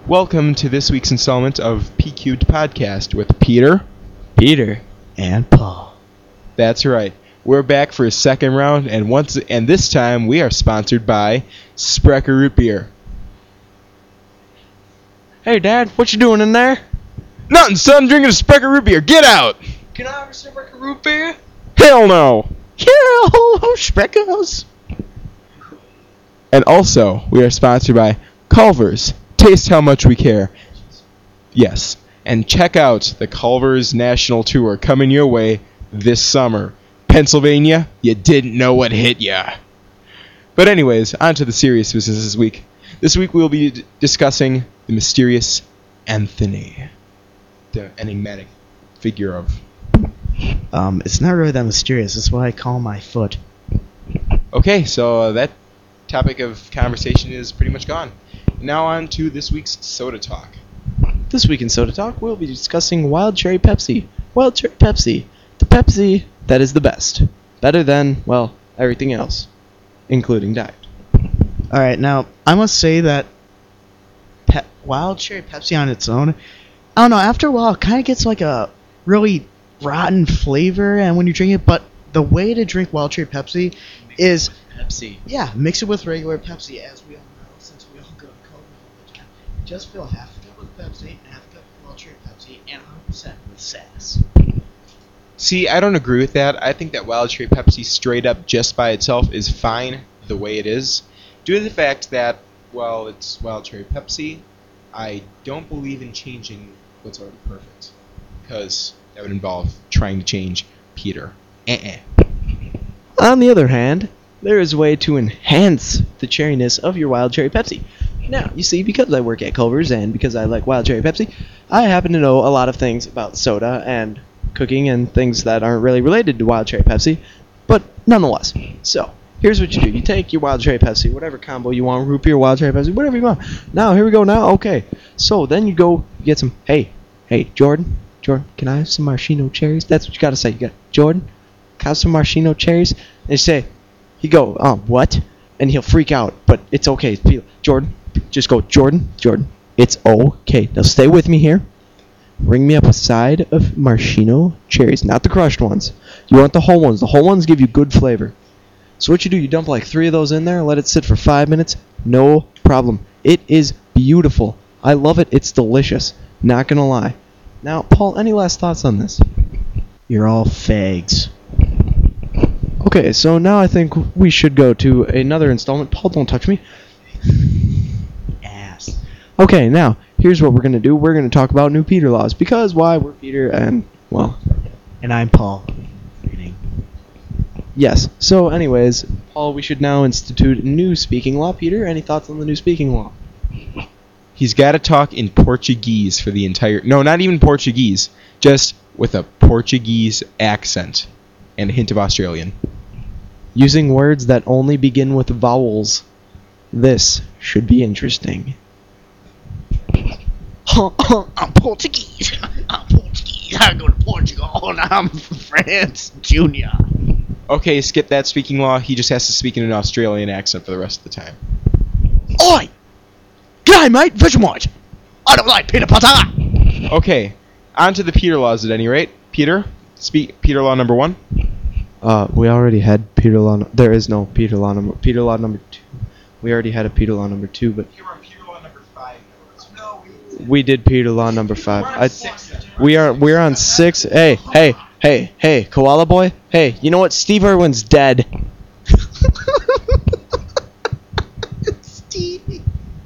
Welcome to this week's installment of PQ'd Podcast with Peter. And Paul. That's right. We're back for a second round, and this time we are sponsored by Sprecher Root Beer. Hey, Dad, what you doing in there? Nothing, son. Drinking a Sprecher Root Beer. Get out! Can I have a Sprecher root beer? Hell no! Yeah, Spreckers. And also, we are sponsored by Culver's. Taste how much we care. Yes, and check out the Culver's National Tour coming your way this summer. Pennsylvania, you didn't know what hit ya. But anyways, on to the serious business this week. This week we'll be discussing the mysterious Anthony, the enigmatic figure of... It's not really that mysterious. That's what I call my foot. Okay, so that topic of conversation is pretty much gone. Now on to this week's Soda Talk. This week in Soda Talk, we'll be discussing Wild Cherry Pepsi. Wild Cherry Pepsi. The Pepsi that is the best. Better than, well, everything else, including Diet. Alright, now, I must say that Wild Cherry Pepsi on its own, I don't know, after a while, it kind of gets like a really rotten flavor, and when you drink it, but the way to drink Wild Cherry Pepsi is... Pepsi. Yeah, mix it with regular Pepsi, as we all know, since we all go to Coke all the time. Just fill half a cup with Pepsi, and half a cup of Wild Cherry Pepsi, and 100% with sass. See, I don't agree with that. I think that Wild Cherry Pepsi straight up just by itself is fine the way it is. Due to the fact that, well, it's Wild Cherry Pepsi, I don't believe in changing what's already perfect. Because that would involve trying to change Peter. On the other hand, there is a way to enhance the cherryness of your Wild Cherry Pepsi. Now, you see, because I work at Culver's and because I like Wild Cherry Pepsi, I happen to know a lot of things about soda and cooking and things that aren't really related to Wild Cherry Pepsi, but nonetheless. So, here's what you do. You take your Wild Cherry Pepsi, whatever combo you want, root beer, Wild Cherry Pepsi, whatever you want. Now, here we go now. Okay. So, then you go get some, hey, Jordan, can I have some maraschino cherries? That's what you got to say. You got, Jordan, can I have some maraschino cherries? And you say, he go, what? And he'll freak out, but it's okay. Jordan, just go, Jordan, it's okay. Now stay with me here. Bring me up a side of maraschino cherries, not the crushed ones. You want the whole ones. The whole ones give you good flavor. So what you do, you dump like 3 of those in there, let it sit for 5 minutes. No problem. It is beautiful. I love it. It's delicious. Not gonna lie. Now, Paul, any last thoughts on this? You're all fags. Okay, so now I think we should go to another installment. Paul, don't touch me. Ass. Okay, now, here's what we're going to do. We're going to talk about new Peter laws. Because why? We're Peter and, well... And I'm Paul. Yes. So, anyways, Paul, we should now institute a new speaking law. Peter, any thoughts on the new speaking law? He's got to talk in Portuguese for the entire... No, not even Portuguese. Just with a Portuguese accent and a hint of Australian. Using words that only begin with vowels. This should be interesting. I'm Portuguese. I go to Portugal and I'm from France, Junior. Okay, skip that speaking law. He just has to speak in an Australian accent for the rest of the time. Oi! G'day, mate. Vegemite. I don't like peanut butter. Okay, on to the Peter laws at any rate. Peter, speak Peter law number 1. We already had Peter law. There is no Peter law number. Peter law number 2. We already had a Peter law number 2, but You were on Peter law number 5. No, we did Peter law number 5. We're on 6. Hey, koala boy. Hey, you know what? Steve Irwin's dead. Stevie.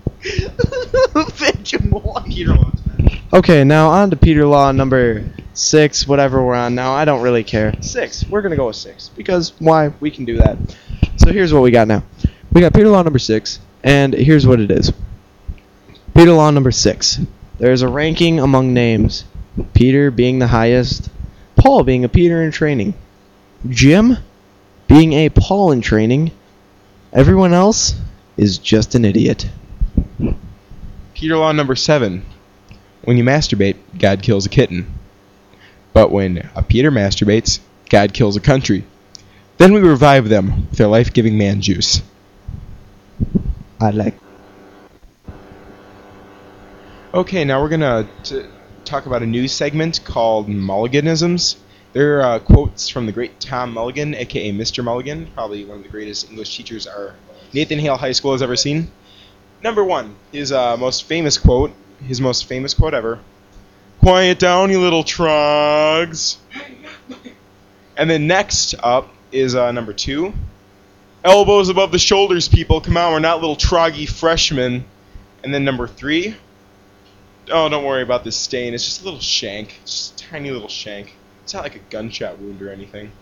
Vegemite. Peter law. Okay, now on to Peter law number 6, whatever we're on now. I don't really care. 6. We're going to go with 6. Because why? We can do that. So here's what we got now. We got Peter law number 6, and here's what it is. Peter law number 6. There is a ranking among names. Peter being the highest. Paul being a Peter in training. Jim being a Paul in training. Everyone else is just an idiot. Peter law number 7. When you masturbate, God kills a kitten. But when a Peter masturbates, God kills a country. Then we revive them with their life-giving man juice. I like. Okay, now we're gonna talk about a new segment called Mulliganisms. They're quotes from the great Tom Mulligan, aka Mr. Mulligan, probably one of the greatest English teachers our Nathan Hale High School has ever seen. Number one, his most famous quote ever. Quiet down, you little trogs. And then next up is number two. Elbows above the shoulders, people. Come on, we're not little troggy freshmen. And then number three. Oh, don't worry about this stain. It's just a little shank. It's just a tiny little shank. It's not like a gunshot wound or anything.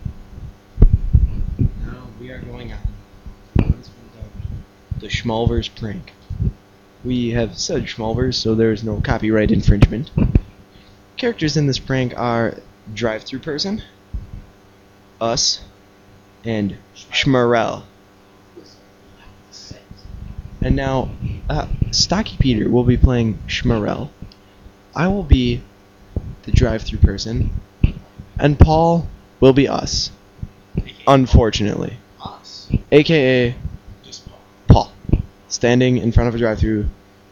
Now we are going on the Schmalvers prank. We have said Schmalvers, so there is no copyright infringement. Characters in this prank are Drive-Thru Person, us, and Schmarel. And now, Stocky Peter will be playing Schmarel. I will be the Drive-Thru Person, and Paul will be us. Unfortunately, Us. AKA Just Paul, standing in front of a drive-thru,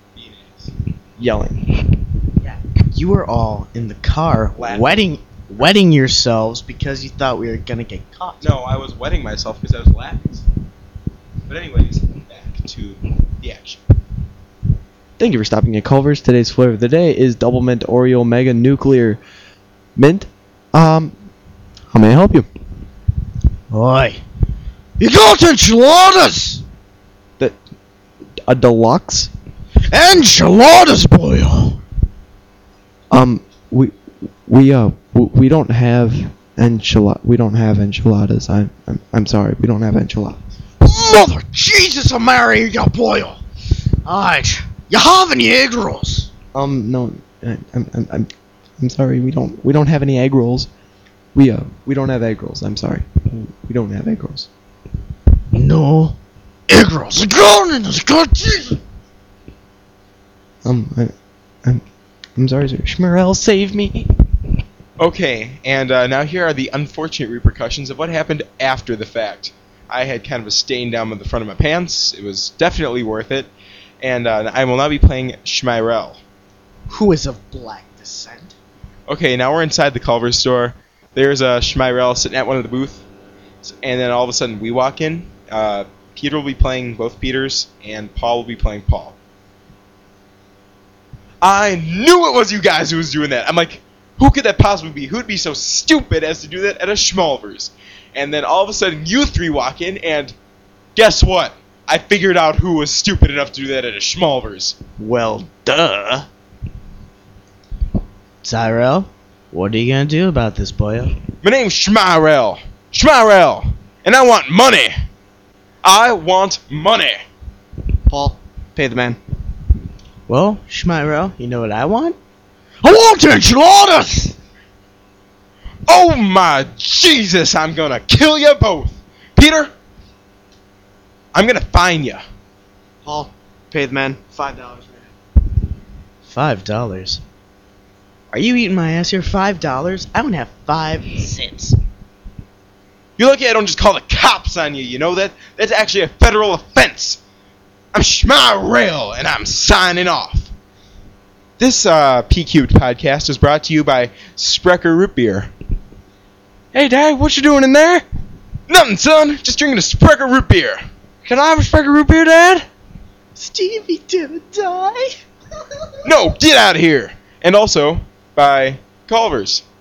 yelling. Yeah. You were all in the car Laughing. wetting yourselves because you thought we were gonna get caught. No, I was wetting myself because I was laughing. But anyways, back to the action. Thank you for stopping at Culver's. Today's flavor of the day is Double Mint Oreo Mega Nuclear Mint. How may I help you? Oi. You got enchiladas! A deluxe? Enchiladas, boy! We don't have enchiladas. I'm sorry. We don't have enchiladas. Mother Jesus of Mary, you boy! Alright. You have any egg rolls? No. I'm sorry. We don't have any egg rolls. We don't have egg rolls. I'm sorry. We don't have egg rolls. No. Egg rolls. God Jesus! I'm sorry, sir. Schmarel, save me. Okay, and now here are the unfortunate repercussions of what happened after the fact. I had kind of a stain down the front of my pants. It was definitely worth it. And I will now be playing Schmirel. Who is of black descent? Okay, now we're inside the Culver's store. There's a Schmirel sitting at one of the booths. And then all of a sudden we walk in. Peter will be playing both Peters, and Paul will be playing Paul. I knew it was you guys who was doing that. I'm like, who could that possibly be? Who would be so stupid as to do that at a Schmalvers? And then all of a sudden you three walk in, and guess what? I figured out who was stupid enough to do that at a Schmalvers. Well, duh. Tyrell, what are you gonna do about this, boyo? My name's Schmirel. Schmirel. And I want money. I want money. Paul, pay the man. Well, Schmirel, you know what I want? I want enchiladas! Oh my Jesus, I'm gonna kill you both. Peter, I'm gonna fine you. Paul, pay the man. $5, man. $5? Are you eating my ass here? $5? I don't have 5 cents. You're lucky I don't just call the cops on you, you know that? That's actually a federal offense. I'm Schmirel, and I'm signing off. This PQ podcast is brought to you by Sprecher Root Beer. Hey, Dad, what you doing in there? Nothing, son. Just drinking a Sprecher Root Beer. Can I have a Sprecher root beer, Dad? Stevie didn't die. No, get out of here. And also by Culver's.